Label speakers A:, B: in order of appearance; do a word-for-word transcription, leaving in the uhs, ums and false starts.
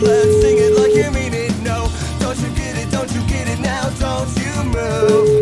A: Let's sing it like you mean it. No, don't you get it? Don't you get it now? Don't you move?